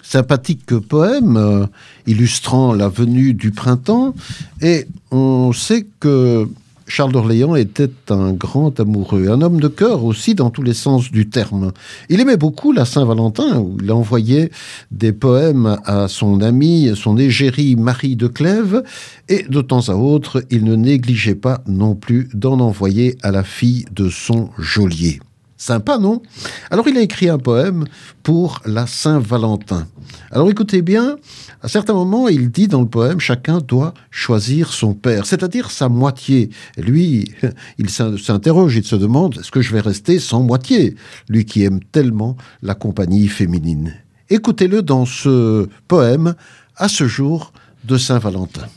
sympathique poème illustrant la venue du printemps. Et on sait que Charles d'Orléans était un grand amoureux, un homme de cœur aussi dans tous les sens du terme. Il aimait beaucoup la Saint-Valentin, où il envoyait des poèmes à son amie, son égérie Marie de Clèves, et de temps à autre, il ne négligeait pas non plus d'en envoyer à la fille de son geôlier. Sympa, non? Alors il a écrit un poème pour la Saint-Valentin. Alors écoutez bien, à certains moments, il dit dans le poème, chacun doit choisir son père, c'est-à-dire sa moitié. Et lui, il s'interroge, il se demande, est-ce que je vais rester sans moitié? Lui qui aime tellement la compagnie féminine. Écoutez-le dans ce poème, à ce jour de Saint-Valentin.